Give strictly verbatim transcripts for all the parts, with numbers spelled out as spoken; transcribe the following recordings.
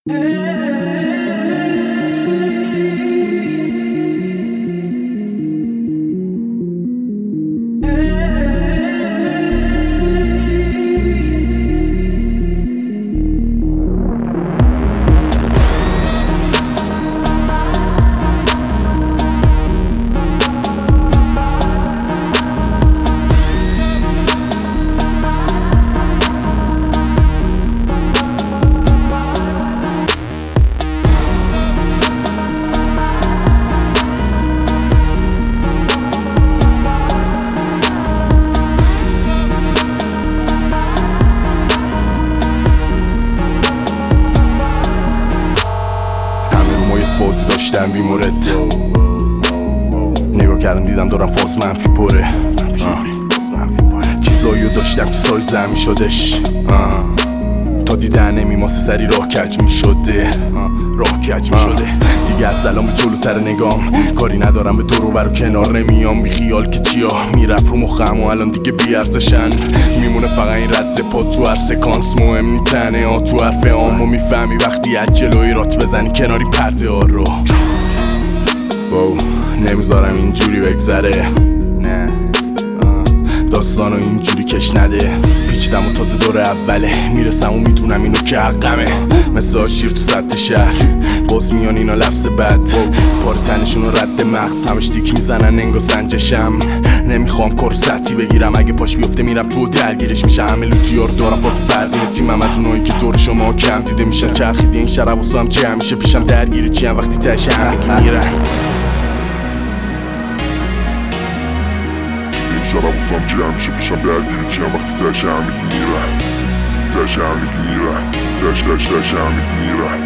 فوزی داشتم بیمورد نگاه کردم دیدم دارم فاز منفی پره چیزاییو داشتم که سایزم می شدش تا دیدن نمی ماسه سری راه کج می شده راه کج می شده دیگه از سلام به جلوتر نگام کاری ندارم به دور و برو کنار نمیام بی خیال که چیا میرفت رو مخم و الان دیگه بی ارزشن میمونه فقط این رد پا تو هر سکانس مهم نیتنه ها تو حرف عامو میفهمی وقتی از جلوی رات بزنی کناری پرده ها رو واو نمیذارم اینجوری بگذره نه داستانو اینجوری کش نده پیچیدم و تازه دور اوله میرسم و میدونم اینو که حقمه مثل آشیر تو سطح شهر باز میان اینا لفظ بد پاره تنشونو رد مغز همش تیک میزنن انگا سنجشم نمیخوام کرستی بگیرم اگه پاش بیفته میرم تو درگیرش میشه همه لوتیار دارم فاز فردین تیمم از اونایی که دور شما کم دیده میشن چرخیده این شرب و سام که همیشه پیشم درگیری چیم وقتی تش همگی میرن شراب و سام که همیشه پیشم درگیری چیم وقتی تش همگی میرن تش همگی میرن تش تش تش همگی میرن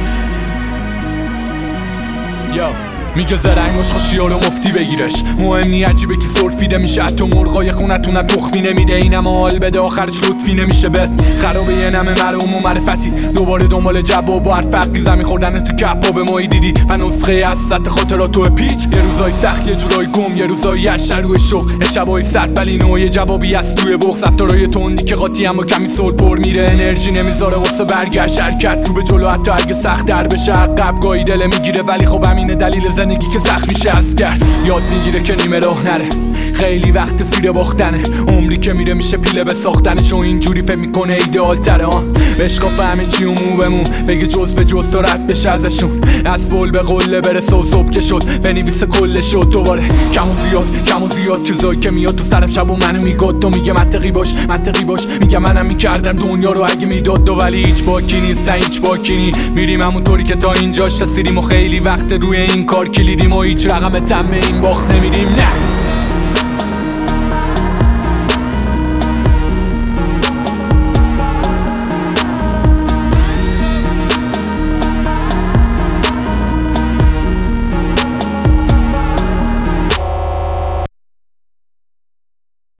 یا میگه زرنگاش خوشیارو مفتی بگیرش مهم نی عجیبه که سرفیده میشه حتی مرغای خونتون از تخمی نمیده اینم حال بده آخرش لطفی نمیشه بس خرابه یه نمه مرحوم و معرفتی دوباره دنبال جواب و حرف حقی زمین خوردن تو کباب مایی دیدی و نسخه از سطح خاطراتو پیچ یه روزای سخت یه جورای گم یه روزای اشر روی شوق شبای سرد ولی نوع جوابی از توی بغض رفتارای تندی که قاطی اما کمی سول پر میره انرژی نمیذاره واسه برگشت حرکت رو به جلو حتی اگه سخت در بشه عقب گاهی دل میگیره ولی خب همینه دلیل زندگی که سخت میشه از کرد یاد میگیره که نیمه راه نره خیلی وقت زیر باختنه عمری که میره میشه پیله به ساختنش و اینجوری فکر میکنه ایدئال تره ها بشکا فهمه چی و مو بمون بگه جز به جز تا رد بشه ازشون از بول به قله برسه و صبح که شد بنویسه کل شد دوباره کم و زیاد کم و زیاد چیزایی که میاد تو سرم شب و منو میگاد تو میگه منطقی باش منطقی باش میگه منم میکردم دنیا رو اگه میداد دو ولی هیچ باکی نیست هیچ باکی نی میریم همونطوری که تا اینجاش رسیدیم و خیلی وقت روی این کار کلیدیم و هیچ رقم تم این باخت نمیدیم نه